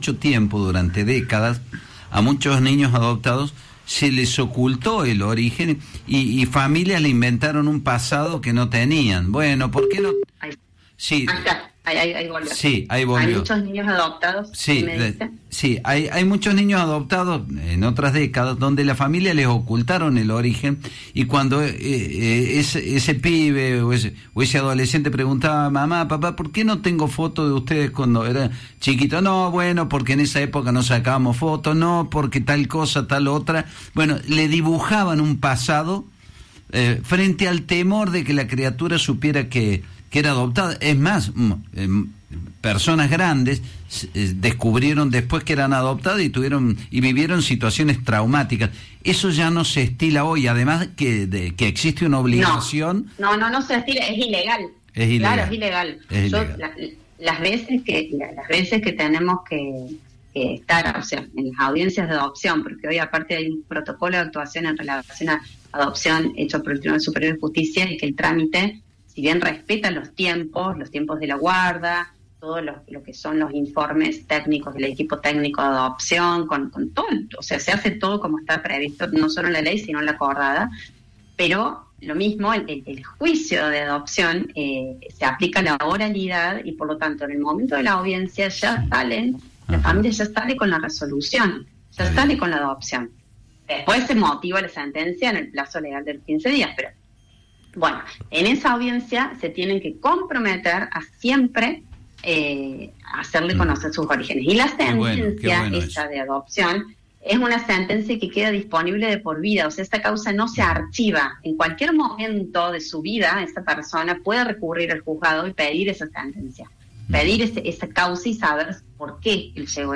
mucho tiempo, durante décadas, a muchos niños adoptados se les ocultó el origen y familias le inventaron un pasado que no tenían. Bueno, ¿por qué no? Sí. Ahí volvió. Sí, ahí volvió. Hay muchos niños adoptados. Sí, sí, hay muchos niños adoptados en otras décadas donde la familia les ocultaron el origen, y cuando ese pibe o ese adolescente preguntaba: mamá, papá, ¿por qué no tengo fotos de ustedes cuando era chiquito? No, bueno, porque en esa época no sacábamos fotos, no, porque tal cosa, tal otra. Bueno, le dibujaban un pasado frente al temor de que la criatura supiera que era adoptada. Es más, personas grandes descubrieron después que eran adoptadas y vivieron situaciones traumáticas. Eso ya no se estila hoy, además que existe una obligación. No se estila, es ilegal. Claro, es ilegal. Las veces que tenemos que estar, o sea, en las audiencias de adopción, porque hoy aparte hay un protocolo de actuación en relación a adopción hecho por el Tribunal Superior de Justicia, y que el trámite, si bien respeta los tiempos de la guarda, todo lo que son los informes técnicos del equipo técnico de adopción, con todo, o sea, se hace todo como está previsto, no solo en la ley, sino en la acordada, pero lo mismo, el juicio de adopción se aplica a la oralidad, y por lo tanto en el momento de la audiencia ya la familia ya sale con la resolución, ya sale con la adopción. Después se motiva la sentencia en el plazo legal de los 15 días, pero bueno, en esa audiencia se tienen que comprometer a siempre hacerle conocer sus orígenes. Y la sentencia esa de adopción es una sentencia que queda disponible de por vida, o sea, esta causa no se archiva. En cualquier momento de su vida, esa persona puede recurrir al juzgado y pedir esa sentencia, pedir esa causa y saber por qué él llegó